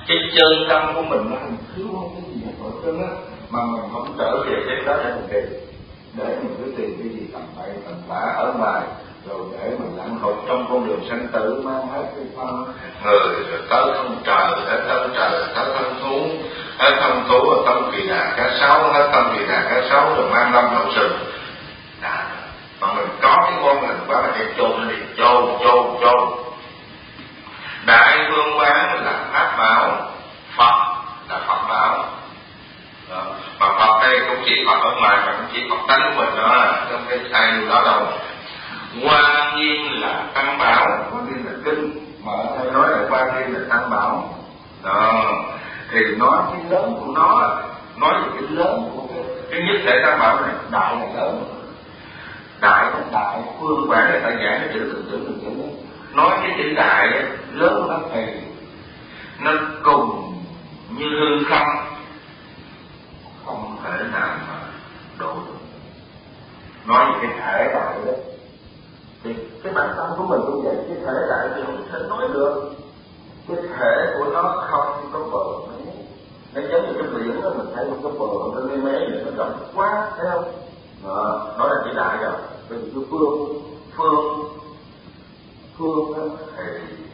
cái chân tâm của mình nó thiếu cái gì ở trên á, mà mình không trở về cái đó để mình cứ tìm cái gì tầm bậy tầm bạ ở ngoài, rồi để mình lặn hụt trong con đường sanh tử, mang hết cái thân người rồi tới thân trời, tới thân trời, tới thân thú, hết thân thú rồi tâm kỳ đà cá sấu, hết tâm kỳ đà cá sấu rồi mang lâm hậu sừng. Mà mình có cái con mình quá mình để chôn nó đi, chôn. Đại phương quán là pháp bảo, Phật là Phật bảo. Đó. Mà Phật đây không chỉ Phật ở ngoài mà cũng chỉ Phật tánh của mình đó, không phải sai điều đó đâu. Hoa nghiêm là tăng bảo, Hoa nghiêm là kinh, mà ở đây nói là Hoa nghiêm là tăng bảo. Đó. Thì nói cái lớn của nó, nói về cái lớn của cái nhất thể tăng bảo này, đại là lớn. Đại phương quán người ta giảng cái chữ từng chữ. Nói cái chữ đại lớn của nó thì nó cùng như hư không thể nào mà độ được. Nói về cái thể đại đó, thì cái bản tâm của mình cũng vậy, cái thể đại thì không thể nói được. Cái thể của nó không có bờ. Nó giống như cái biển đó, mình thấy một cái bờ bên mé nó rộng quá, thấy không? Nói là chữ đại rồi. Vì cái phương thì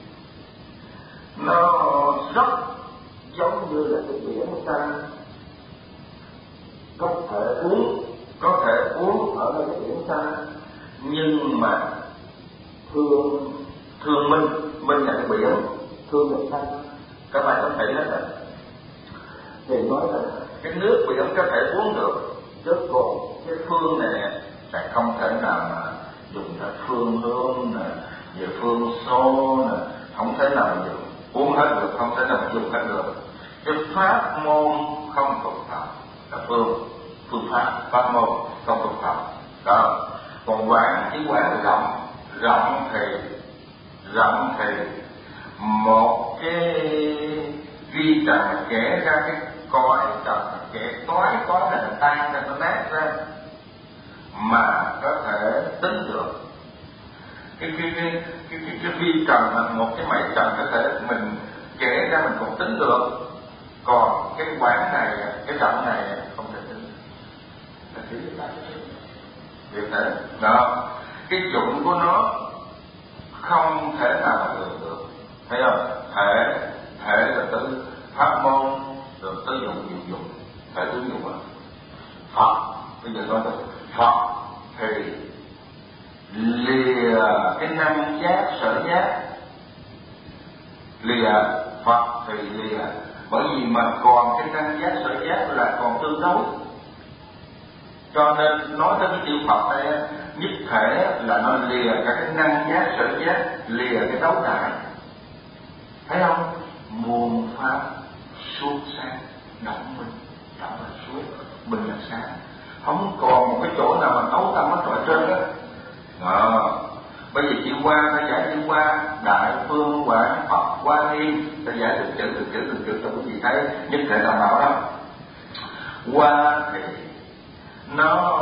nó rất giống như là cái biển xanh, có thể uống ở đây cái biển xanh, nhưng mà thương minh là cái biển, thương là xanh. Các bạn có thể nói là thì nói là cái nước biển có thể uống được, chứ còn cái phương này là không thể nào mà dùng ra phương hương nè, về phương số nè, không thể nào dùng uống hết được, không thể nào dùng hết được. Cái pháp môn không thuộc thọ là phương pháp môn không thuộc thọ đó. Còn quán chỉ quán rộng thì một cái vi trần kể ra cái cõi trần, kể toái này là tan ra, nó nát ra mà có thể tính được. Cái vi trần là một cái mảy trần có thể mình kể ra mình còn tính được, còn cái quán này, cái rộng này không thể tính được. Thế đó, cái dụng của nó không thể nào được, thấy không? Thể là từ pháp môn rồi tới dụng, thể tới dụng à. Phật bây giờ nói được Phật thì lìa cái năm giác sở giác, lìa Phật thì lìa, bởi vì mà còn cái năm giác sở giác là còn tương đấu, cho nên nói tới cái chữ Phật này nhất thể là nó lìa cả cái năng giác sở giác, lìa cái đấu đại, thấy không? Muôn pháp suốt sáng, động là suốt, minh là sáng, không còn một cái chỗ nào mà đấu tâm mất ở trên đó. Bây giờ chữ Hoa ta giải chữ Hoa, đại phương quán Phật Hoa Nghiêm, ta giải từng chữ cho quý vị thấy nhất thể đảm bảo đó. Hoa thì nó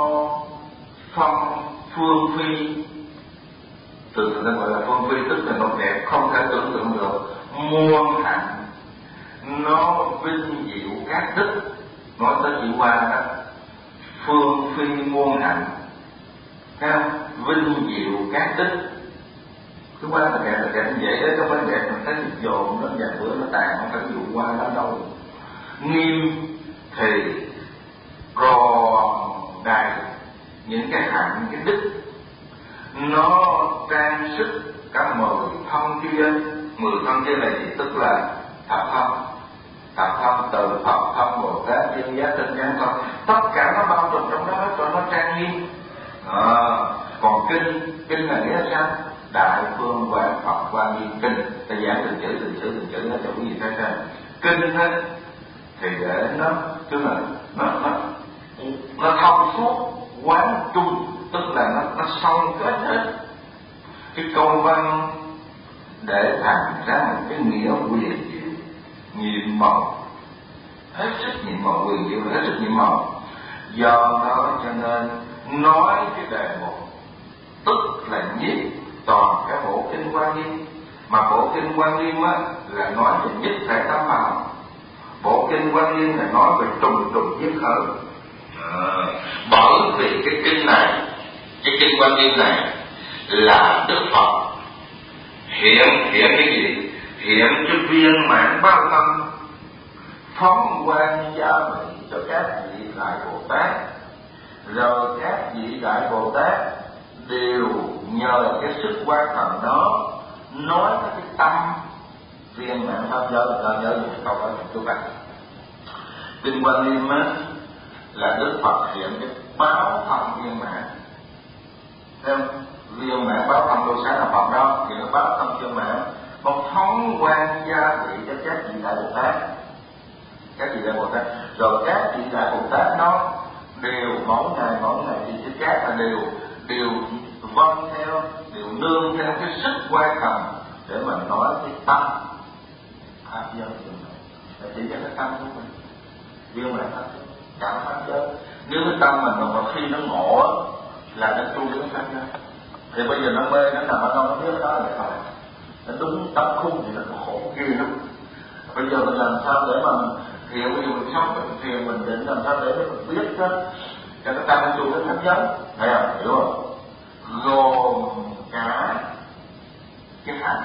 phương phi, từ ta gọi là phương phi, tức là một đẹp không thể tưởng tượng được. Muôn hạnh, nó vinh diệu các đức. Nói tới chữ Hoa đó, phương phi muôn hạnh, thấy không? Vinh diệu các đức. Cái Hoa là đẹp như vậy đấy, không phải đẹp mình thấy dồn nó vài bữa nó tàn, không phải dụ Hoa đó đâu. Nghiêm thì còn đầy những cái hạnh, cái đức, nó trang sức cả 10 thân kia. 10 thân kia là gì? Tức là thập thân từ Phật thân, Bồ Tát, Duyên Giác, Tinh Giác thân, tất cả nó bao trùm trong đó cho nó trang nghiêm. Còn kinh là nghĩa là sao? Đại phương quán Phật Hoa Nghiêm kinh, ta giảng từng chữ nó cho quý vị thấy xem. Kinh đó thì để nó tức là nó thông suốt quán chung, tức là nó song kết hết cái câu văn để thành ra một cái nghĩa quyền diệu, nhiệm màu, hết sức nhiệm màu, quyền diệu hết sức nhiệm màu. Do đó cho nên nói cái đề mục tức là nhiếp toàn cái bộ kinh Hoa Nghiêm Mà bộ kinh Quan Nghiêm á là nói về nhất thể tam bảo. Bộ kinh Quan Nghiêm là nói về trùng trùng nhất khởi. Bởi vì cái kinh này, cái kinh Quan Nghiêm này là Đức Phật hiện cái gì? Hiện cái viên mãn bao tâm, phóng quang gia mỹ cho các vị Đại Bồ Tát. Rồi các vị Đại Bồ Tát đều nhờ cái sức quan thần đó nói cái tâm viên mãn pháp giới. Nhớ những câu đó cho các bạn. Kinh Quan Nghiêm á là Đức Phật hiện cái báo thân viên mãn. Thấy không? Viên mãn báo thân đô sáng là Phật đó, thì nó báo thân viên mãn. Còn phóng quang gia vị cho các vị Đại Bồ Tát. Các vị Đại Bồ Tát. Rồi các vị Đại Bồ Tát đó đều mỗi ngày thì chứ các là đều vâng theo, đều nương theo cái sức quan thần để mà nói cái tâm pháp giới của mình. Là chỉ cho cái tâm của mình. Viên mãn pháp giới, cảm pháp giới. Nếu cái tâm mình mà khi nó ngộ là nó tu đến pháp giới. Thì bây giờ nó mê, nó nằm ở đâu nó biết đó là thôi. Nó đúng tâm khung thì nó khổ ghê lắm. Bây giờ mình làm sao để mà thiền, bây giờ mình sống mình thiền mình định làm sao để mình biết đó cho cái tâm nó tu đến pháp giới. Thấy không? Hiểu không? Gồm cả cái hạnh,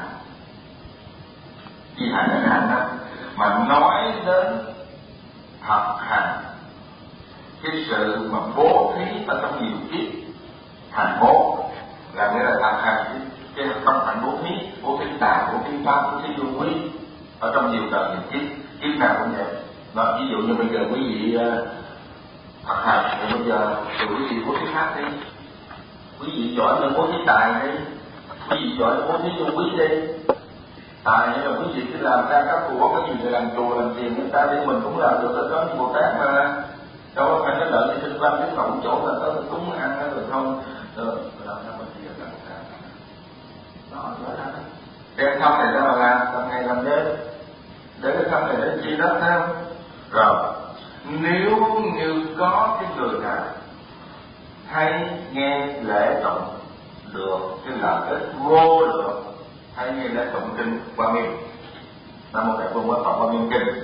chi hạnh là hạnh đó, mà nói đến thực hành cái sự mà bố thí ở trong nhiều kiếp hành bố, là nghĩa là thực hành cái tâm hành bố thí tài, bố thí pháp, bố thí vô quý ở trong nhiều đời nhiều kiếp nào cũng vậy. Và ví dụ như bây giờ quý vị thực hành thì bây giờ từ quý vị bố thí pháp đi, quý vị giỏi nên bố thí tài đi, quý vị giỏi bố thí vô quý đi. Tài nghĩa là quý vị cứ làm ra các của cái gì để làm chùa làm tiền người ta đi, mình cũng làm được ở đó như Bồ Tát mà. Đâu phải nó lợi như kinh văn cái cộng chỗ là tới cúng ăn rồi không làm sao mình chỉ là Bồ Tát đó rõ ràng đó. Đem thân này ra mà làm ngày làm đêm để cái thân này đến chi đó theo. Rồi nếu như có cái người nào hay nghe lễ tụng được cái lợi ích vô lượng, hay nghe lễ tụng kinh Quan Nghiêm, Nam Mô Đại Phương Quán Phật Quan Nghiêm Kinh,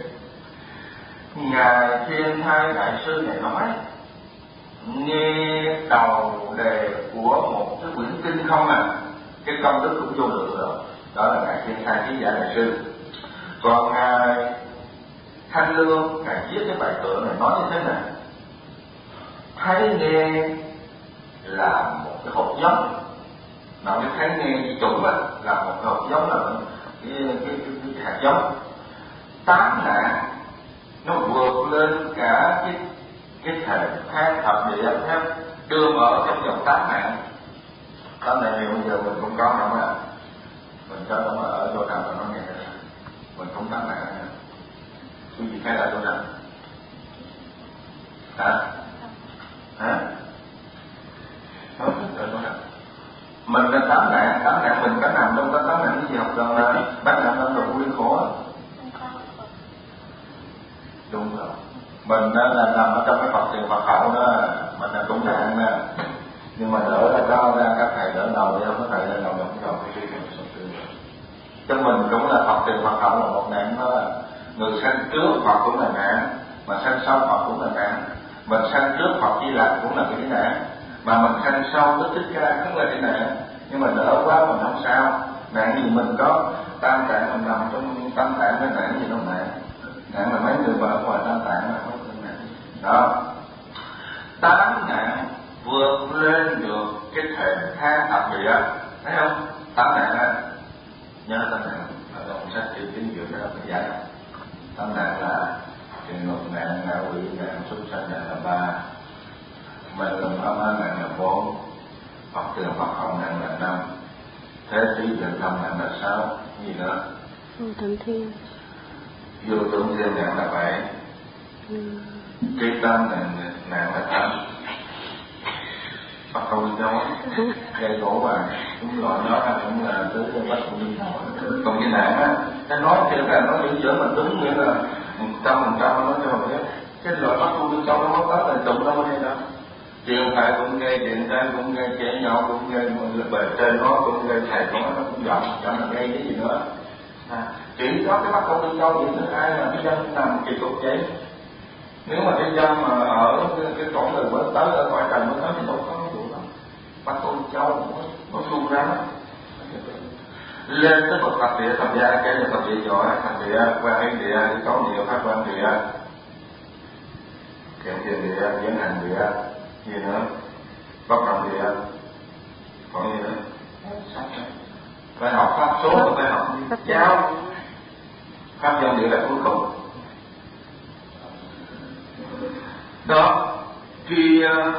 Ngài Thiên Thai Đại Sư này nói nghe đầu đề của một cái quyển kinh không cái công đức cũng vô lượng rồi. Đó là Ngài Thiên Thai Trí Giả Đại Sư. Còn Ngài Thanh Lương, Ngài viết cái bài tựa này nói như thế này: thấy nghe là một cái hột giống. Nào cái thấy nghe chuẩn là một cái hột giống, là cái hạt giống. Tám nạn nó vượt lên cả cái thể than thập địa theo đưa mở trong vòng 8 nạn. 8 nạn này bây giờ mình cũng có không ạ? Mình cho nó ở chỗ nào mà nó nghe mình không 8 nạn nữa. Quý vị thấy là chỗ nào? Hả? Ở chỗ nào? Mình là 8 nạn mình có nằm đâu có 8 nạn cái gì học rằng là bác nằm trong đầu vui khổ. Đúng rồi. Mình đó là nằm ở trong cái Phật tiền Phật hậu đó, mình là cũng nạn nè. Nhưng mà đỡ là cao ra các thầy đỡ đầu đi, không có thầy lên đầu không đầu cái gì mình sụp tư. Cho mình cũng là Phật tiền Phật hậu là một nạn đó. Người sanh trước Phật cũng là nạn, mà sanh sau Phật cũng là nạn. Mình sanh trước Phật Di Lặc cũng là cái nạn, mà mình sanh sau Đức Thích Ca cũng là cái nạn. Nhưng mà đỡ quá mình không sao. Nạn gì mình có tam tạng, mình nằm trong tam tạng, cái nạn gì đâu nạn. Nạn là mấy người ở ngoài tam tạng là không có nạn. Đó. 8 nạn vượt lên được cái thềm than thập địa, thấy không? 8 nạn á, nhớ 8 nạn ở trong sách Tiểu Chính Dược đó phải giải. 8 nạn là địa ngục nạn, ngạ quỷ nạn, súc sanh nạn là 3, mê lầm ám ám nạn là 4, Phật tiền Phật hậu nạn là 5, thế trí định tâm nạn là 6, gì nữa? Vô tưởng thiên. Vô tưởng thiên nạn là 7, trí tâm nạn là 8. Phật hậu đi đâu gây gỗ bà cũng gọi nó là cũng là tới bắt cũng đi. Còn cái nạn á, cái nói kia là nó giữ chữa mình đúng, nghĩa là 100% nó cho mình biết. Cái loại bắt tu đi đâu nó mất tới là tụng đâu hay đâu. Chuyện phải cũng nghe, chuyện trái cũng nghe, chém nhau cũng nghe, bề trên nó cũng nghe, thầy nó cũng giận, chẳng là nghe cái gì nữa. Chỉ có cái bắt con đi đâu thì ai mà cái dân nằm kỳ cục vậy. Nếu mà cái dân mà ở cái cõi đời mới tới, ở cõi trần mới tới thì đâu có vụ đó. Bắt con châu nó xung ra lên tới bậc thập địa, thập gia cái là thập địa nhỏ, thập địa quan hệ địa, có nhiều pháp quan địa, kèm tiền địa, diễn hành địa, gì nữa, bất động địa, còn gì nữa, phải học pháp số, phải học giáo, pháp dân địa là cuối cùng. Đó, khi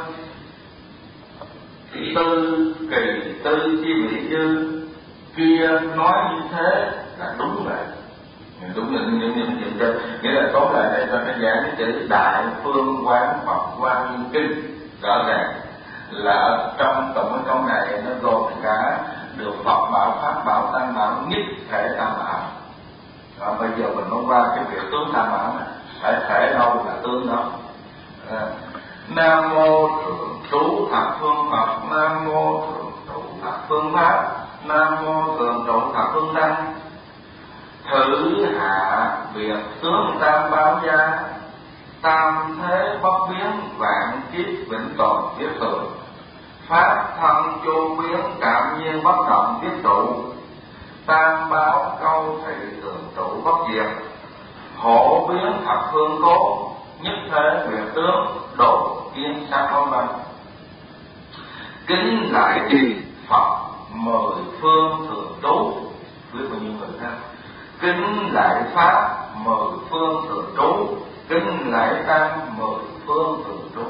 tư kỳ tư chi vị dư kia nói như thế là đúng rồi, đúng là những nghĩa là tóm lại đây ta phải giảng cái chữ Đại Phương Quán Phật Hoa Nghiêm Kinh. Rõ ràng là trong tổng cái câu này nó gồm cả được Phật bảo, Pháp bảo, Tăng bảo, nhất thể tam bảo. Bây giờ mình nói qua cái việc tướng tam bảo này, phải thể đâu là tướng đó. Nam mô Thượng Trụ Thập Phương Phật, Nam mô Thượng Trụ Thập Phương Pháp, Nam mô Thượng Trụ Thập Phương Tăng. Thử hạ biệt tướng tam bảo gia, tam thế bất biến, vạn kiếp vĩnh tồn kiếp thường. Pháp thân chu biến, cảm nhiên bất động kiếp trụ. Tam bảo câu thị thường trụ bất diệt, hộ biến thập phương cố, nhất thế biệt tướng, độ kiến sát báo văn. Kính lại Phật mười phương thường trú, biết bao nhiêu người ha. Kính lại Pháp mười phương thường trú, kính lại Tăng mười phương thường trú.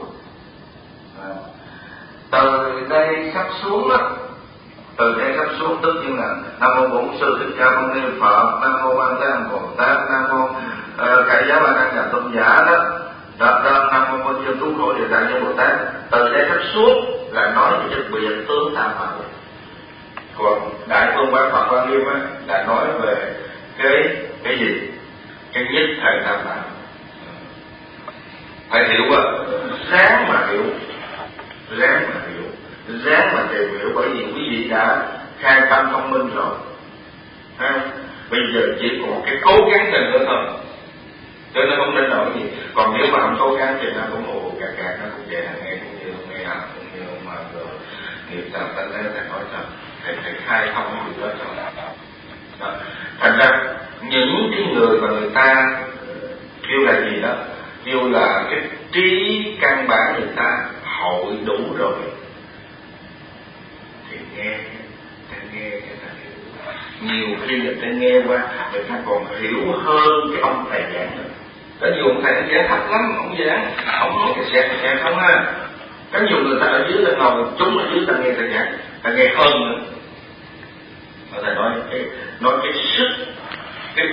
Từ đây sắp xuống đó, từ đây sắp xuống tức như là Nam mô Bổn Sư Thích Ca Mâu Ni Phật, Nam mô Quan Thế Âm Bồ Tát, Nam mô Cải Giá Ba Năng Nhà Tôn Giả đó, Nam mô Môn Chương Trú Khổ Địa Tạng Như Bồ Tát. Từ đây sắp xuống là nói về cái biệt tướng tam bảo. Còn Đại Phương Quán Phật Hoa Nghiêm á là nói về cái gì? Cái nhất thể tam bảo. Phải hiểu à, ráng mà hiểu, ráng mà tìm hiểu, bởi vì quý vị đã khai tâm thông minh rồi. Bây giờ chỉ còn cái cố gắng tình nữa thôi, cho nên không nên nói gì. Còn nếu mà không cố gắng thì nó cũng ồ cạc nó cũng vậy, nghe cũng như nghe học cũng như mà rồi nghiệp tập ta thấy thầy nói thật, thầy khai thông cái điều đó cho. Thành ra những cái người mà người ta kêu là gì đó, kêu là cái trí căn bản người ta hội đủ rồi thì nghe cái ta hiểu. Nhiều khi người ta nghe qua người ta còn hiểu hơn cái ông thầy giảng nữa. Có nhiều ông thầy giảng thấp lắm, ông giảng ông nói cái sẹt không ha. Có nhiều người ta ở dưới lên ngồi chúng ở dưới ta nghe thầy giảng, ta nghe hơn nữa. Mà thầy nói cái sức cái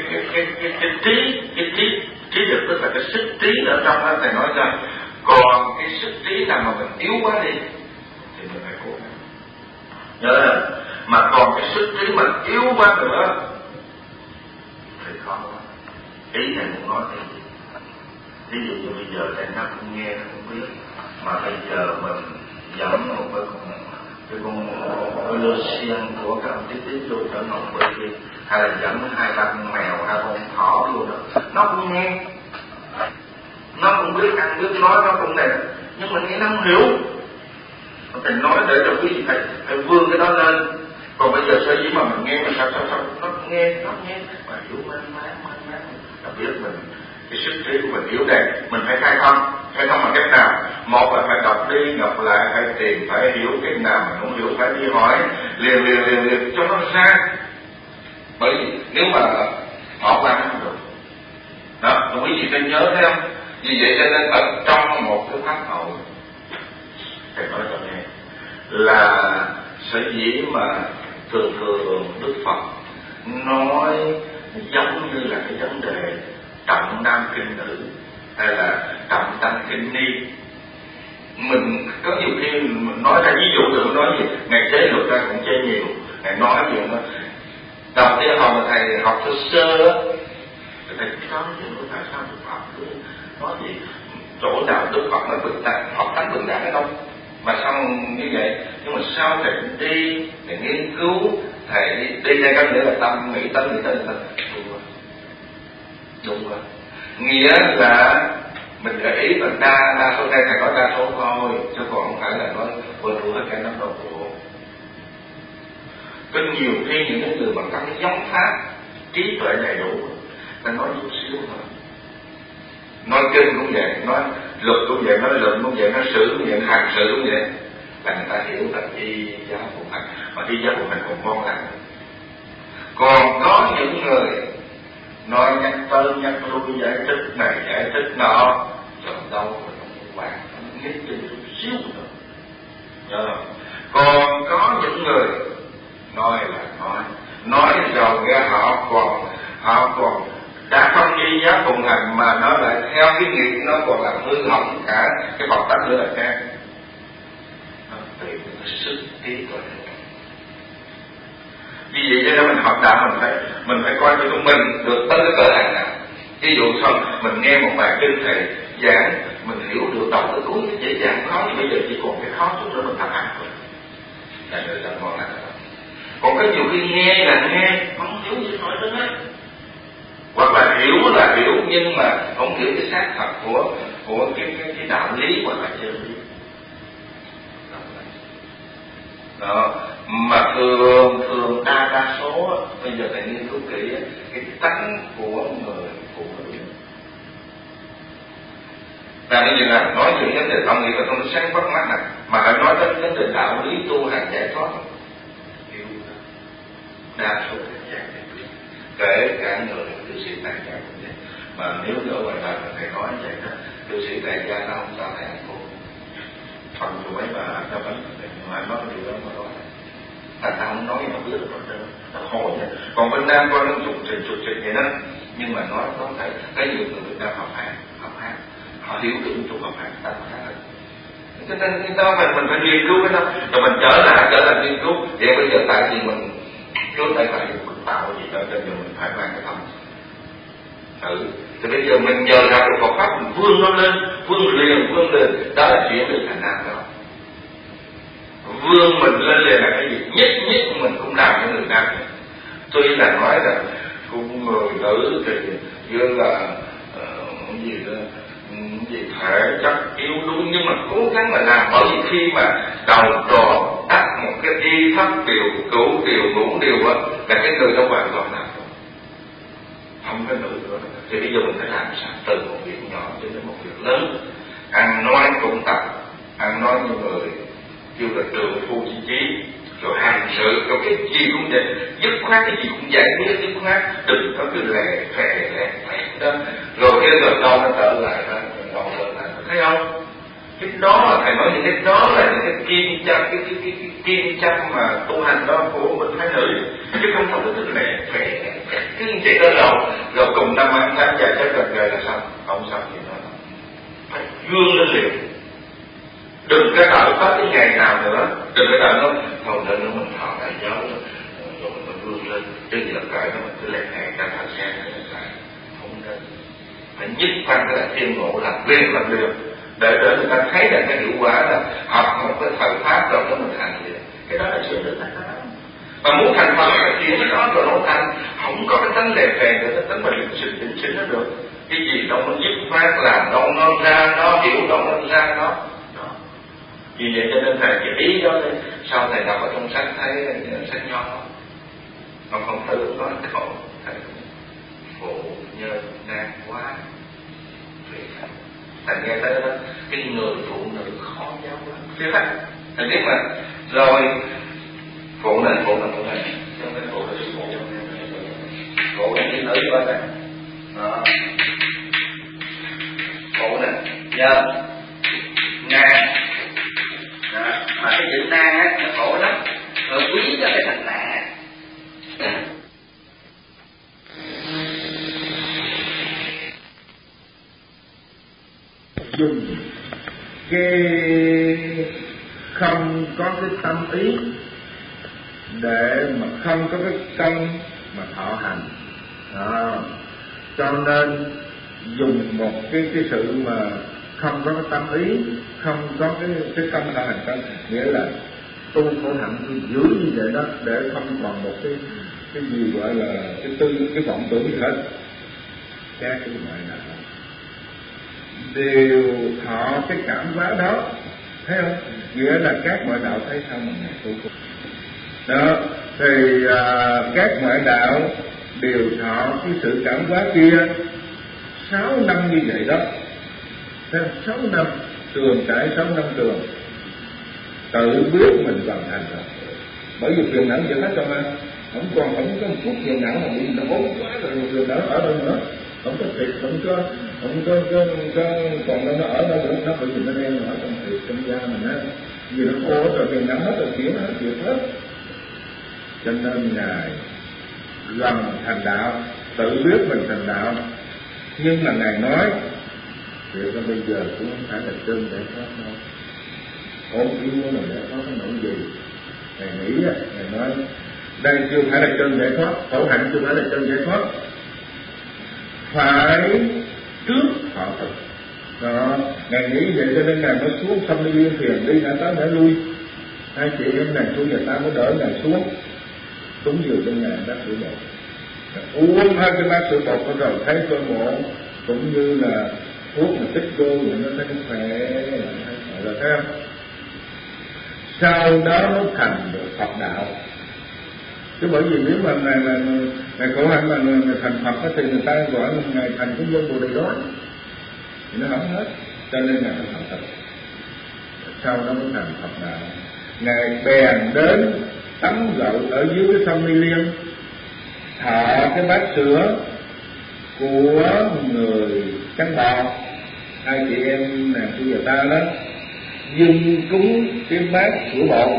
trí lực, tức là cái sức trí ở trong đó. Thầy nói rằng còn cái sức trí nào mà mình yếu quá đi thì mình phải cố gắng nhớ là, mà còn cái sức trí mình yếu quá nữa thì khó quá. Ý này muốn nói cái gì? Ví dụ như bây giờ thầy nó cũng nghe, nó cũng biết, mà bây giờ mình dẫn một cái con lơ xiên của các ông tí vô trở ngồi bên kia, hay là dẫn 2-3 con mèo, 2 con thỏ vô đó, nó cũng nghe, nó cũng biết ăn biết nói, nó cũng này, nhưng mà nghe nó không hiểu. Thầy nói để cho quý vị thầy vươn cái đó lên. Còn bây giờ sở dĩ mà mình nghe, mình sao nó nghe mà hiểu man mán là biết mình cái sức trí của mình yếu đây. Mình phải khai thông bằng cách nào? Một là phải đọc đi đọc lại, phải tìm, phải hiểu. Cái nào mình không hiểu phải đi hỏi liền cho nó ra. Bởi vì nếu mà bỏ qua nó không được đó. Quý vị phải nhớ thấy không? Vì vậy cho nên ở trong một cái pháp hội, thầy nói cho nghe là sở dĩ mà thường Đức Phật nói giống như là cái vấn đề trọng nam kinh nữ hay là trọng tăng kinh ni. Mình có nhiều khi mình nói ra ví dụ được, nói gì ngày chế luật ra cũng chơi nhiều, ngày nói gì đó. Đầu tiên hồi mà thầy học sơ á, thầy nói chuyện tại sao Đức Phật cứ nói gì chỗ nào Đức Phật nó vững tạc, học thánh vững đẳng ở đâu, Mà xong như vậy, nhưng mà sau thầy đi, thầy nghiên cứu, thầy đi đây có nghĩa là tâm nghĩ tới đúng rồi. Nghĩa là mình gợi ý là đa số đây thầy có đa số thôi, chứ còn không phải là nói vừa đủ hết cả năm đầu bộ. Có nhiều khi những người mà có cái giống pháp trí tuệ đầy đủ, ta nói chút xíu thôi. Nói kinh cũng vậy, nói luật cũng vậy, nói luận cũng vậy, nói sử cũng vậy, hành sự cũng vậy, là người ta hiểu là y giáo phụng hành, mà y giáo phụng hành còn ngon lành. Còn có những người nói nhắc tới nhắc lui, giải thích này giải thích nọ, rồi đâu mà không quan, không nhất trên chút xíu nữa. Nhớ không? Còn có những người nói là nói rồi ra họ còn đã không đi giáo phụng hành mà nó lại theo cái nghiệp nó còn làm hư hỏng cả cái bọc tánh nữa là khác. Nó tùy cái sức trí của mình. Vì vậy cho nên mình học đạo mình phải coi cho mình được tới cái cơ hành nào. Ví dụ xong mình nghe một bài kinh thầy giảng, mình hiểu được đầu tới cuối cái dễ dàng khó, thì bây giờ chỉ còn cái khó chút nữa mình tập hành thôi. Là người ta ngon lành. Còn có nhiều khi nghe là nghe, không hiểu gì nói tới hết. Hoặc là hiểu nhưng mà không hiểu cái xác thật của cái đạo lý hoặc là chân lý. Đó. Mà thường đa số bây giờ phải nghiên cứu kỹ cái tánh của người phụ nữ. Là bây giờ là nói chuyện vấn đề tâm nghĩ và không sáng bắt mắt này, mà phải nói tới vấn đề đạo lý tu hành giải thoát. Đa số các dạng kể cả người cư sĩ tại gia cũng vậy. Mà nếu ở ngoài đời thầy nói vậy đó, cư sĩ tại gia nó không sao thầy ăn cô phần của mấy bà cho bánh, nhưng mà nói điều đó mà nói thành ta không nói gì không biết được rồi, nó hồi vậy. Còn bên Nam coi nó trục trịch vậy đó, nhưng mà nói có thể cái nhiều người Việt Nam học hát họ hiểu được chút học hát ta học hát hơn. Cho nên mình phải nghiên cứu cái đó, rồi mình trở lại nghiên cứu. Vậy bây giờ tại vì mình trước đây phải mình tạo gì đó cho nên mình phải mang cái tâm thì bây giờ mình nhờ ra được Phật pháp mình vươn nó lên, vươn lên, đó là chuyển được thành Nam đó. Vươn mình lên là cái gì nhất mình cũng làm cho người Nam. Tuy là nói là cũng người nữ thì như là gì thể chất yếu đuối, nhưng mà cố gắng là làm, bởi vì khi mà đầu trò đắc một cái y thất điều, cửu điều, ngũ điều á, là cái người đó hoàn toàn làm không có nữ nữa. Thì bây giờ mình phải làm sao từ một việc nhỏ cho đến một việc lớn. Ăn nói cũng tập, ăn nói như người kêu là trượng phu chi trí, rồi hành sự, rồi cái gì cũng vậy, dứt khoát cái gì cũng giải quyết dứt khoát, đừng có cái lè phè đó. Rồi cái lần đâu nó trở lại đó, thấy không? Cái đó là thầy nói những cái đó là những cái kim châm mà tu hành đó của mình thái nữ, chứ không phải cái lè phè cứ như vậy đó. Rồi cùng năm ăn tháng chạy chết gần đời là sao? Không sao gì nữa, phải vươn lên liền. Đừng có đợi có cái ngày nào nữa, đừng có đợi nó thôi nữa mình thọ đại giáo rồi mình vươn lên, chứ giờ cởi nó mình cứ lẹt hẹn ra thành xe nó lại không nên. Phải nhất quan cái là thiên ngộ làm liền để người ta thấy là cái hiệu quả là học một cái thời pháp rồi đó mình thành liền. Cái đó là sự được thành đó. Mà muốn thành Phật là chuyện cái đó rồi nó thành, không có cái tánh lẹt phè nữa, cái tánh mà định sinh nó được. Cái gì đâu nó dứt khoát làm đâu nó ra nó hiểu đâu nó ra nó. Vì vậy cho nên thầy cái ý đó đấy, sau thầy đọc ở trong sách thấy sách nho nó không tự nói khổ, thầy phụ nhân nan quá. Thầy nghe tới đó, cái người phụ nữ khó giáo lắm. Thế đó, thầy biết mà. Rồi phụ nữ cho nên phụ nữ phụ nữ nữ coi nè, phụ nè, nhờ ngang. Mà cái chữ na á nó khổ lắm, rồi quý cho cái thành nạ. Dùng cái không có cái tâm ý để mà không có cái công mà thọ hành đó. Cho nên dùng một cái sự mà không có cái tâm ý, không có cái tâm hành tâm, nghĩa là tu khổ hạnh tôi giữ như vậy đó, để không còn một cái gì gọi là cái vọng tưởng gì hết. Các cái ngoại đạo đều thọ cái cảm hóa đó, thấy không? Nghĩa là các ngoại đạo thấy sao mà ngài tu khổ đó, thì các ngoại đạo đều thọ cái sự cảm hóa kia 6 năm như vậy đó. Theo 6 năm trường trải 6 năm trường, tự biết mình hoàn thành rồi. Bởi vì phiền não giờ hết rồi mà, không có một chút phiền não mà bị nó ốm quá rồi, phiền não ở đâu nữa, không có thịt, không có còn nó ở đâu nữa, nó bởi vì nó đang ở trong thịt trong da mình á, vì nó khô rồi, phiền não hết rồi, chuyển hết, chuyển hết. Cho nên ngài gần thành đạo, tự biết mình thành đạo, nhưng mà ngài nói việc bây giờ cũng không phải là chân để thoát đâu, ốm yếu mà để thoát cái nỗi gì. Ngài nghĩ á, ngài nói đây chưa phải là chân giải thoát, khổ hạnh chưa phải là chân giải thoát, phải trước họ thực đó. Ngài nghĩ vậy cho nên ngài mới xuống sông đi Liên Thiền, đi ngã tới ngã lui, hai chị em nàng xuống, người ta mới đỡ ngài xuống, đúng nhiều trong ngài bác sữa bột, uống hai cái bát sữa bột rồi thấy cơ bộ cũng như là thuốc mà tích vô rồi nó thấy khỏe rồi, thấy không? Sau đó nó thành được Phật đạo. Chứ bởi vì nếu mà ngài khổ hạnh mà ngài thành Phật thì người ta gọi là ngài thành cái dân Bồ Đề đó, thì nó không hết. Cho nên ngài phải thành Phật, sau đó mới thành Phật đạo. Ngài bèn đến tắm gội ở dưới cái sông Ni Liên, thọ cái bát sữa của người cánh bò, hai chị em nàng của người ta đó, dâng cúng cái bát sữa bột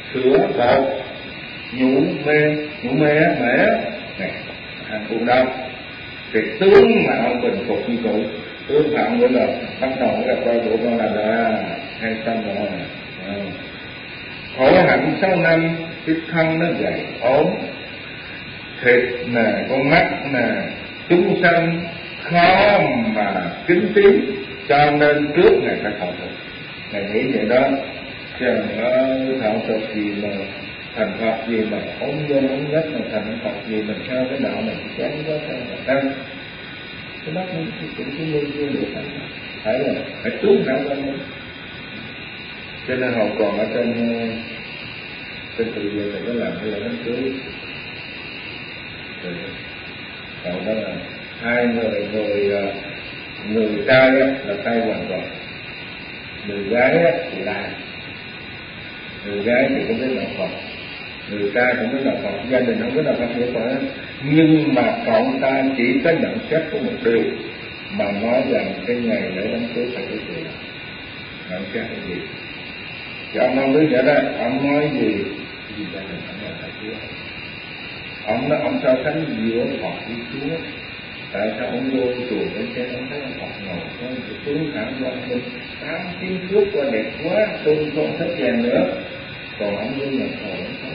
nhũ mê mẻ này ăn uống đâu thì tướng mạo bình phục như cũ, tướng mạo nữa là bắt đầu gặp coi tụi con là hay xong rồi. Khổ hạnh 6 năm cái thân nó gầy ốm, thịt nè, con mắt nè, chúng sanh khó mà kính tiếng, cho nên trước ngày phải thọ thực. Ngài nghĩ vậy đó, chứ thọ thực gì mà thành Phật gì mà ốm vô ốm nhất mà thành Phật gì mình theo cái đạo này thì chán quá sao mà tăng cái đó cũng chứng minh chưa được phải là phải trú hả con mình. Cho nên họ còn ở trên tự nhiên thì có làm cái lễ đám cưới còn đó là hai người trai là tay hoàn toàn, người gái thì là người gái thì cũng biết đạo Phật, người trai cũng biết đạo Phật, gia đình không biết đạo Phật nữa phải. Nhưng mà cậu ta chỉ có nhận xét có một điều mà nói rằng cái ngày lễ đám cưới phải cái gì, nhận xét cái gì. Thì ông không biết vậy đó, ông nói gì gia đình ông là phải Chúa. Ông nói ông so sánh giữa Phật với Chúa. Tại sao ông vô chùa để xem ông thấy ông Phật ngồi con tướng thẳng quan minh 8 tiếng trước qua đẹp quá, tôn con thích vàng nữa, còn ông vô nhà thờ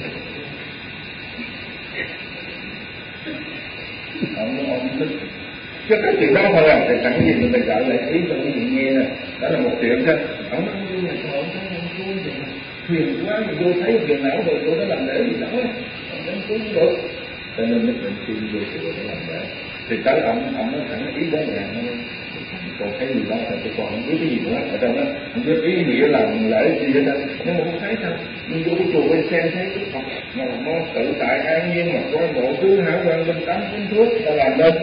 ông thích chứ cái chuyện đó thôi à. Thì chẳng gì mình gọi lại ý cho quý vị nghe nè, đó là một chuyện thôi. Ông nói vô nhà thờ ông thấy ông vui vậy mà phiền quá, mình vô thấy phiền não rồi tôi nó làm lễ gì đó ông đến cứu được, cho nên mình xin vô chùa để làm lễ. Thì tới ông nói thẳng ý đó là còn cái gì đó thì tôi còn không biết cái gì nữa ở trong đó, không biết ý nghĩa làm lễ gì hết á. Nhưng mà không thấy sao mình vô cái chùa bên xem thấy cái Phật mà nó tự tại an nhiên mà có bộ thứ hảo quan bên 8 tiếng thuốc ta làm lên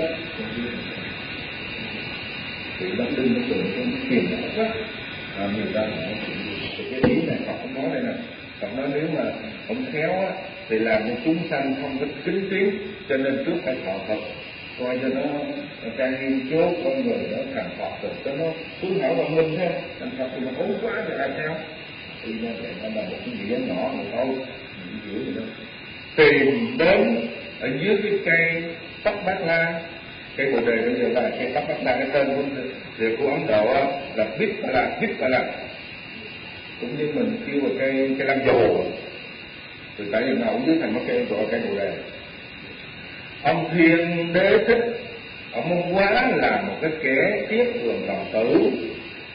thì nó đinh nó tưởng cái phiền não quá người ta nói thì cái ý này Phật không nói đây nè. Phật nói nếu mà ông khéo á thì làm cho chúng sanh không có kính tiếng, cho nên trước phải thọ Phật coi cho nó trang nghiêm chốt con người nó thành Phật rồi cho nó tướng hảo văn minh thế. Thành Phật thì nó ốm quá thì làm sao? Thì nó vậy nó là một cái gì đó nhỏ mà thôi mình hiểu gì đâu. Tìm đến ở dưới cái cây Tắc Bát La, cây Bồ Đề bây giờ là cây Tắc Bát La, cái tên của Ấn Độ là Vittala, cũng như mình kêu là cây lam dồ. Từ tại vì nào dưới thành một cây gọi cây Bồ Đề. Ông Thiên Đế thích, ông muốn quá là một cái kẻ tiếc thường lòng tử,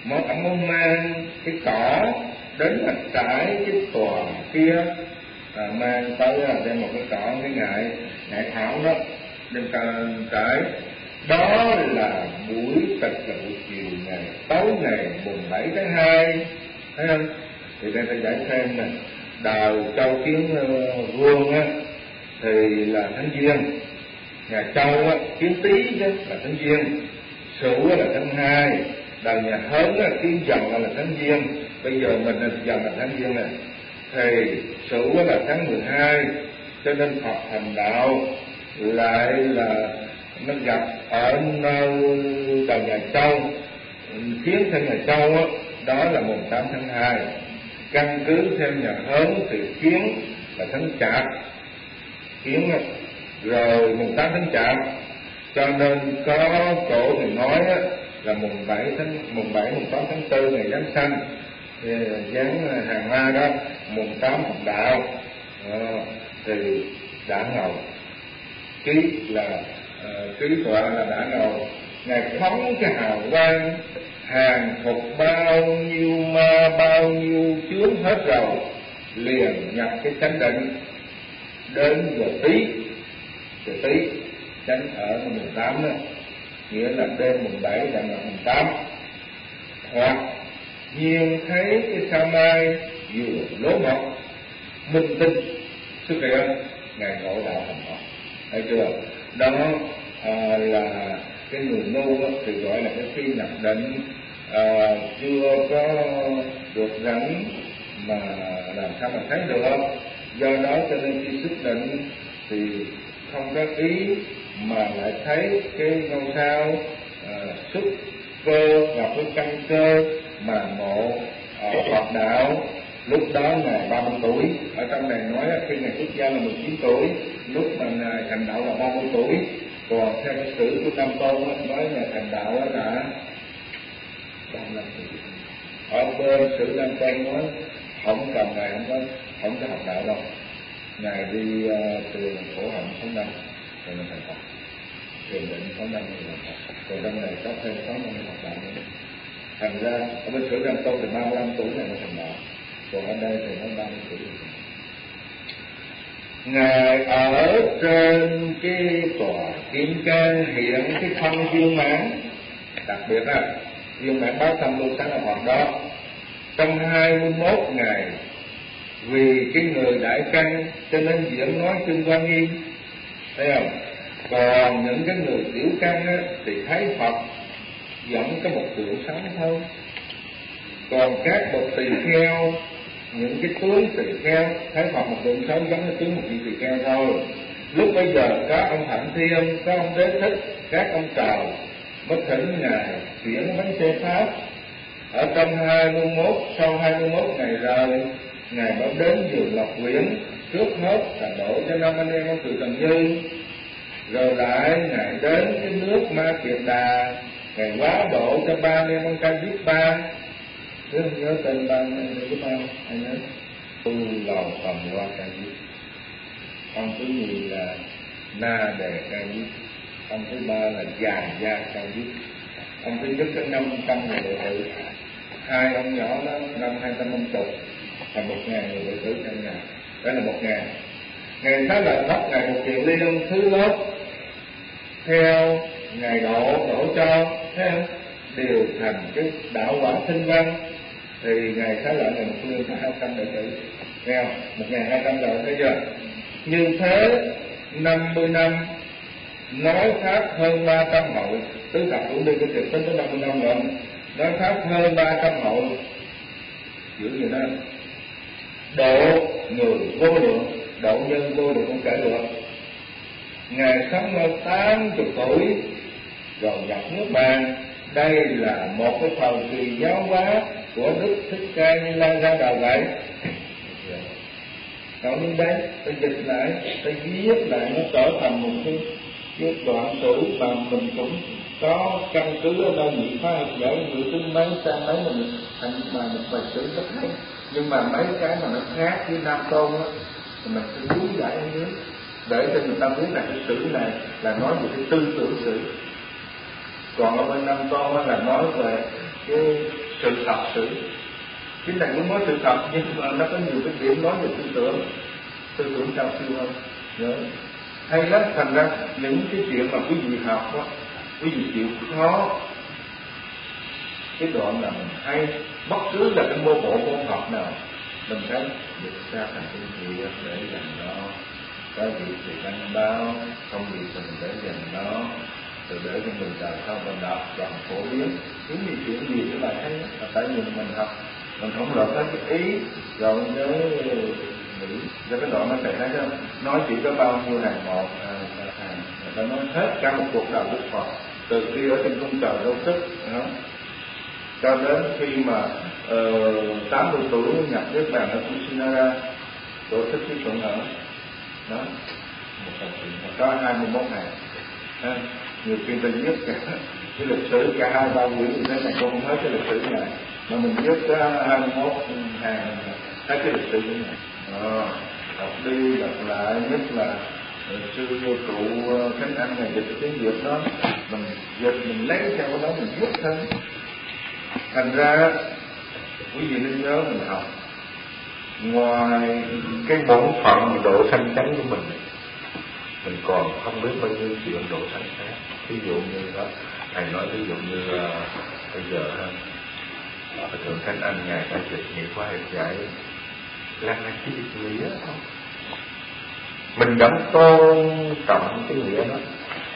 ông muốn mang cái cỏ đến là trải cái tòa kia, mang tới là đem một cái cỏ, cái ngải thảo đó đem trải. Đó là buổi tịch, là buổi chiều ngày tối ngày mùng 7 tháng 2, thấy không? Thì đây phải giải thêm nè. Đời Châu Kiến Vương á thì là tháng Giêng, nhà Châu á Kiến Tý đó là tháng Giêng, Sửu là tháng 2, đời nhà Hớn á Kiến Dần là tháng Giêng. Bây giờ mình là Dần là tháng Giêng này, thì Sửu là tháng 12, cho nên Phật thành đạo lại là nó gặp ở nơi đời nhà Châu, Kiến theo nhà Châu đó là mùng 8 tháng 2. Căn cứ theo nhà Hớn thì Kiến là tháng Chạp, Kiến rồi mùng 8 tháng Chạp, cho nên có cổ thì nói là mùng 7 mùng 8 tháng 4 ngày Giáng sanh, Giáng hàng ma đó, mùng 8 Phật đạo, thì đã ngầu ký là ký tọa là đã ngầu. Ngài phóng cái hào quang hàng phục bao nhiêu ma, bao nhiêu chướng hết rồi, liền nhập cái chánh định. Đến giờ Tý chánh ở mùng 8 đó, nghĩa là đêm mùng 7 là ngày mùng 8. Hoặc nhiên thấy cái sao mai vừa lố mọc, minh tinh xuất hiện, ngài ngộ đạo thành Phật. Thấy chưa? Đó là cái người ngu thì gọi là cái khi nhập định chưa có được rảnh mà làm sao mà thấy được. Do đó cho nên khi xuất định thì không có ý mà lại thấy cái ngôi sao xuất cơ gặp với căn cơ mà ngộ Phật đạo. Lúc đó ngài 30 tuổi, ở trong này nói khi ngài xuất gia là 19 tuổi, lúc mà ngài thành đạo là 30 tuổi. Còn theo cái sử của Nam Tôn nói ngài thành đạo là 35 tuổi. Ở bên sử Nam Tôn nói không cần ngài không có học đạo đâu, ngài đi từ khổ hạnh số 5 rồi thành Phật, thiền định số 5 rồi thành Phật, rồi trong này có thêm 6 năm học đạo nữa. Thành ra ở bên sử Nam Tôn thì 35 tuổi này mới thành đạo, còn ở đây thì nó 30 tuổi. Ngài ở trên cái tòa kim cang hiện cái thân viên mãn, đặc biệt viên mãn báo tâm lưu sáng là Phật đó. Trong 21 ngày vì cái người đại căn cho nên diễn nói kinh Quan Nghiêm, thấy không? Còn những cái người tiểu căn thì thấy Phật vẫn có một tượng sống thôi. Còn các bậc tỳ kheo, những cái tướng tỳ kheo thấy Phật một tượng sống giống như tướng một vị tỳ kheo thôi. Lúc bây giờ có ông Thạnh Thiên, có ông Đế Thích, các ông Tào mới thỉnh ngài chuyển bánh xe Pháp. Ở trong 21, sau 21 ngày rồi, ngài bảo đến vườn Lộc Quyển, trước hết là đổ cho 5 anh em ông Từ Trần Như, rồi lại ngài đến cái nước Ma Kiệt Đà, ngài quá độ cho 3 anh em ông Ca Diếp Ba. Chứ không nhớ tên 3 anh em Diếp Ba không? Ai nhớ? Tu Lầu Tầm Qua Ca Diếp. Ông thứ nhì là Na Đề Ca Diếp. Ông thứ ba là Già Gia Ca Diếp. Ông thứ nhất có 500 người đệ tử. Hai ông nhỏ đó năm 250 là 1.000 người đệ tử trong nhà. Đó là 1.000. Ngày Xá Lợi Phất, ngày một Kiền Liên thứ lớp theo ngài đổ cho, thấy không? Đều thành cái đạo quả sinh văn. Thì ngày Xá Lợi ngày một Liên có 200 đệ tử, nghe không? 1.200 rồi, thấy chưa? Như thế 50 năm nói pháp hơn 300 hội, tứ thập cũng đi cái việc tính tới 50 năm rồi, nói pháp hơn 300 hội, dữ vậy đó. Độ người vô lượng, độ nhân vô lượng không kể được. Ngài sống ở 80 tuổi rồi nhập nước Bàn. Đây là một cái thời kỳ giáo hóa của Đức Thích Ca Như Lai ra đời vậy. Nói đến đấy, ta dịch lại, ta viết lại, nó trở thành một cái đoạn sử mà mình cũng có căn cứ ở đâu những khoa học giải ngữ thứ mấy sang mấy mình thành mà một bài sử rất hay. Nhưng mà mấy cái mà nó khác với Nam Tôn á thì mình sẽ lý giải ở dưới để cho người ta biết là cái sử này là nói về cái tư tưởng sử. Còn ở bên Nam Tôn á là nói về cái sự thật sự. Chính là cũng nói sự thật, nhưng mà nó có nhiều cái điểm nói về tư tưởng cao siêu hơn. Nhớ hay lắm. Thành ra những cái chuyện mà quý vị học đó, quý vị chịu khó cái đoạn là mình hay, bất cứ là cái bộ môn học nào mình thấy dịch ra thành công việc để dành đó, cái việc thì đăng báo, công việc mình để dành đó, rồi để cho mình đào sao mình đọc và phổ biến. Cứ gì chuyện gì cái bài hay là tại vì mình học, mình không lọt tới cái ý rồi nhớ nghĩ cho cái đoạn nó sẽ nói chỉ có bao nhiêu hàng một hàng, người ta nói hết cả một cuộc đời Đức Phật từ khi ở trên cung trời đâu sức đó, cho đến khi mà 80 tuổi nhập Niết Bàn ở Kusinara, tổ thích cái thuận ở đó, một tập truyện có 21 ngày. Nhiều khi ta viết cái lịch sử cả 2-3 quyển như thế này cũng không hết cái lịch sử này, mà mình viết có 21 hàng hết cái lịch sử của này. Đọc đi đọc lại, nhất là sư vô trụ Khánh Anh ngày dịch tiếng Việt đó, mình dịch mình lấy theo cái đó mình viết thêm. Thành ra quý vị nên nhớ mình học, ngoài cái bổn phận độ thanh chánh của mình còn không biết bao nhiêu chuyện độ thanh khác. Ví dụ như đó thầy nói, ví dụ như bây giờ thượng Khánh Anh ngài đã dịch nghĩa quá hiệp giải là cái nghĩa không, mình vẫn tôn trọng cái nghĩa đó,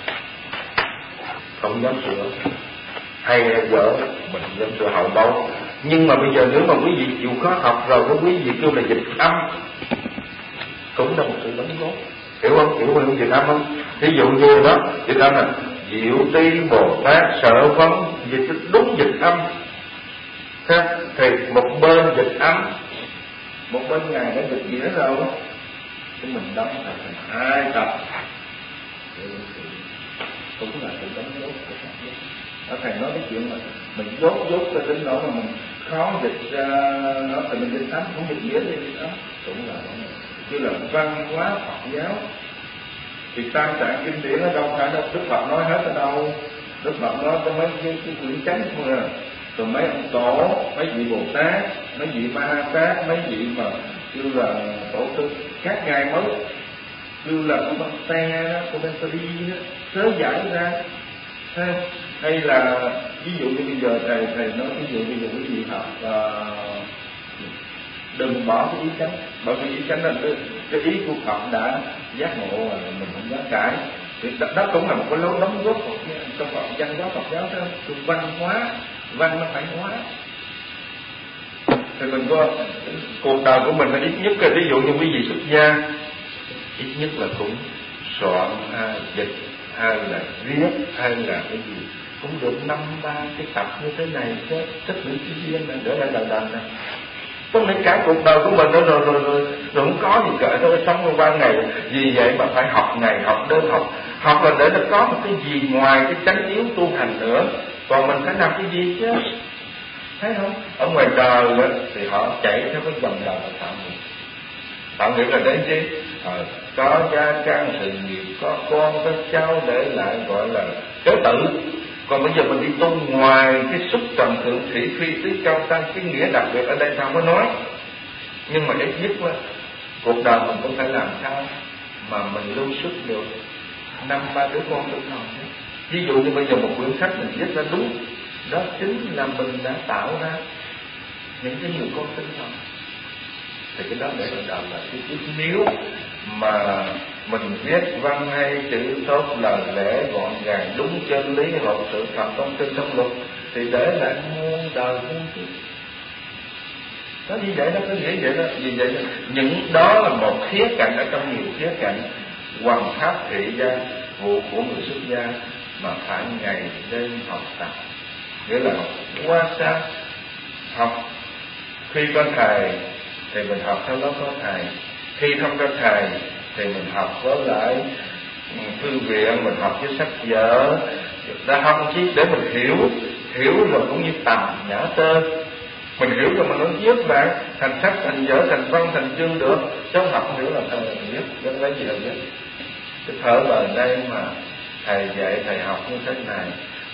không dám sửa, hay dở mình dám sửa hậu bấu. Nhưng mà bây giờ nếu mà quý vị chịu khó học rồi, có quý vị kêu là dịch âm cũng là một sự đóng góp, hiểu không? Hiểu không dịch âm không? Ví dụ như đó dịch âm là Diệu Ti Bồ Tát Sợ Vấn, dịch đúng dịch âm. Thì một bên dịch âm, một bên ngài đã dịch nghĩa rồi, thì mình đóng thành 2 tập, cũng là sự đóng góp của các ở thầy nói cái chuyện mà mình dốt cho đến đó mà mình khó dịch ra nó, thì mình dịch thánh không dịch nghĩa gì đó, cũng là như là văn hóa Phật giáo. Thì tam tạng kinh điển ở đâu phải đâu Đức Phật nói hết ở đâu. Đức Phật nói có mấy cái quyển chánh thôi à, rồi mấy ông tổ, mấy vị Bồ Tát, mấy vị Ma Ha Tát, mấy vị mà kêu là tổ sư, các ngài mới kêu là của băng xe đó, của băng đi đó, sớ giải ra. Hay là ví dụ như bây giờ thầy nói ví dụ bây giờ quý vị học đừng bỏ cái ý chánh, bởi vì ý chánh là cái ý của Phật đã giác ngộ mà mình không dám cãi. Thì đó cũng là một cái lối đóng góp trong Phật văn hóa Phật giáo đó, văn hóa, văn nó phải hóa. Thì mình có cuộc đời của mình là ít nhất là ví dụ như quý vị xuất gia, ít nhất là cũng soạn dịch hay là viết hay là cái gì cũng được 5-3 cái tập như thế này chứ, tích lũy chi viên này để lại đời này. Có những cái cuộc đời của mình đó rồi không có gì cả, nó sống qua ngày. Vì vậy mà phải học ngày học đêm học là để nó có một cái gì ngoài cái chánh yếu tu hành nữa. Còn mình phải làm cái gì chứ, thấy không? Ở ngoài đời đó, thì họ chạy theo cái dòng đời tạo nghiệp là để chi? Có gia can sự nghiệp, có con có cháu để lại gọi là kế tự. Còn bây giờ mình đi tu ngoài cái xúc trần thượng thị phi tứ cao tăng, cái nghĩa đặc biệt ở đây sao có nói. Nhưng mà ít nhất là cuộc đời mình cũng phải làm sao mà mình lưu xuất được 5-3 đứa con tử thần. Ví dụ như bây giờ một quyển sách mình viết ra đúng, đó chính là mình đã tạo ra những cái người con tử thần. Thì cái đó để mình đọc là cái chút. Nếu mà mình viết văn hay chữ tốt, lời lẽ gọn gàng, đúng chân lý, hợp sự thật trong kinh trong luật, thì để lại muôn đời muôn kiếp. Đó như vậy đó, có nghĩa vậy đó. Vì vậy đó, những đó là một khía cạnh ở trong nhiều khía cạnh. Hoằng pháp thị gia, vụ của người xuất gia mà phải ngày đêm học tập, nghĩa là qua xa học. Khi có thầy thì mình học theo đó có thầy, khi không có thầy thì mình học với lại thư viện, mình học với sách vở. Đã học chứ để mình hiểu rồi cũng như tầm nhã tơ. Mình hiểu rồi mình nói viết bạn thành sách, thành vở, thành văn, thành chương được. Chứ học không hiểu là thầy viết, chứ lấy gì là viết. Cái thở bờ đây mà thầy dạy, thầy học như thế này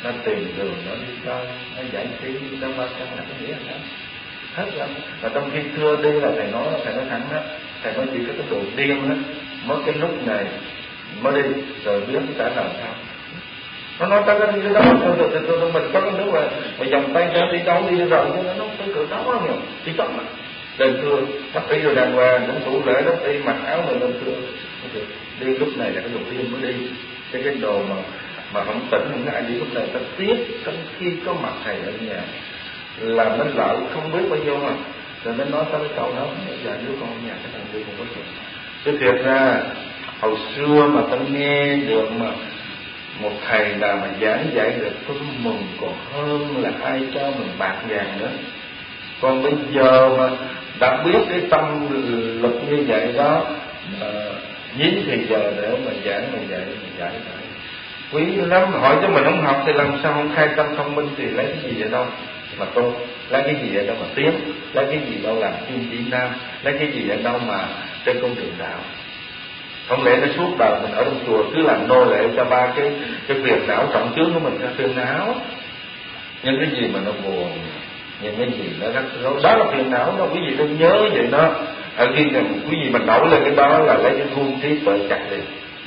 nó tìm đường, nó đi chơi, nó giải trí, nó qua chân là cái nghĩa là hết lắm. Và trong khi thưa đi là thầy nói thẳng đó, thầy nói chỉ có cái đồ điên đó, mới cái lúc này mới đi rồi biết phải làm sao. Nó nói tới cái đó tôi mình có cái nước mà vòng tay ra đi đấu đi rồi chứ nó tới cửa đấu lắm nhiều đi tóc mà đền thưa bác y rồi đàng hoàng cũng thủ lễ bác y mặc áo rồi đền thưa đi lúc này là cái đồ điên mới đi cái đồ mà không tỉnh không ai đi lúc này ta tiếc trong khi có mặt thầy ở nhà là nó lợi không biết bao nhiêu mà rồi nó nói tới cái câu đó dạ đứa con ở nhà cái thằng đi không có chuyện. Cái thiệt ra hồi xưa mà ta nghe được mà một thầy nào mà giảng dạy được tôi mừng còn hơn là ai cho mình bạc vàng nữa. Còn bây giờ mà đã biết cái tâm lực như vậy đó nhín thì giờ để mà giảng mà dạy mà giải lại quý lắm. Hỏi cho mình không học thì làm sao không khai tâm thông minh thì lấy cái gì vậy đâu mà tu, lấy cái gì vậy đâu mà tiến, lấy cái gì đâu làm kim chỉ nam, lấy cái gì vậy đâu mà trên con đường đạo. Không lẽ nó suốt đời mình ở trong chùa cứ làm nô lệ cho ba cái phiền não trọng chướng của mình, cái phiền não những cái gì mà nó buồn, những cái gì nó rắc rối đó là phiền não đó. Quý vị đừng nhớ vậy đó. Ở khi nào quý vị mình nổi lên cái đó là lấy cái vuông trí tuệ chặt đi,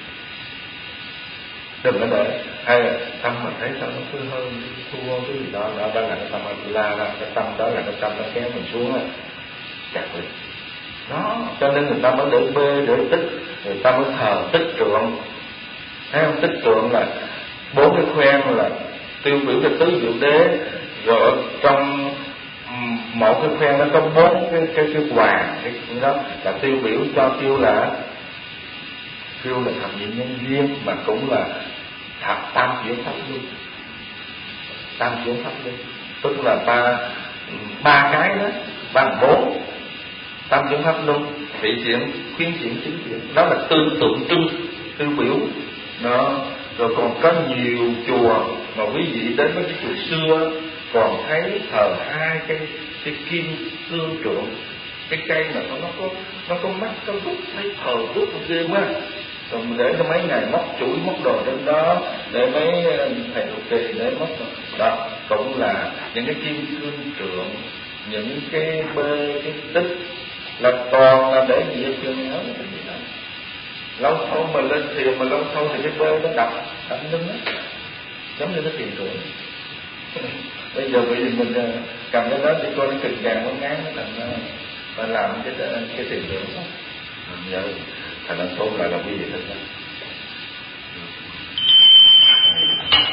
đừng có để hay là tâm mình thấy sao nó cứ hơn thua cái gì đó là cái tâm Atula đó, cái tâm đó là cái tâm nó kéo mình xuống á, chặt đi đó. Cho nên người ta mới để bê để tích, người ta mới thờ tích trượng. Thấy không? Tích trượng là 4 cái khoen là tiêu biểu cho tứ diệu đế, rồi trong một cái khoen nó có 4 cái hoàng, cái đó là tiêu biểu cho kêu là thập nhị nhân duyên, mà cũng là thập tam chuyển pháp luân. Tam chuyển pháp luân tức là ba cái đó, 4 tam chuyển pháp luân, thị chuyển, khuyến chuyển, chính chuyển, đó là tượng trưng tiêu biểu đó. Rồi còn có nhiều chùa mà quý vị đến với cái chùa xưa còn thấy thờ 2 cái kim cương trượng, cái cây mà nó có mắt có rút, thấy thờ rất là ghê quá. Rồi để cho mấy ngày móc chuỗi móc đồ trên đó, để mấy thầy trụ trì để móc đó, cũng là những cái kim cương trượng, những cái bê, cái tích là toàn là để gì ở chân áo cái gì đó. Lâu sau mà lên thiền mà lâu sau thì cái bê nó đập lưng á, giống như cái tiền trượng. Bây giờ vì mình cầm cái đó thì coi nó cực gàng nó ngán nó làm cái tiền trượng đó. Giờ thành ra tốt lại là quý vị thích đó.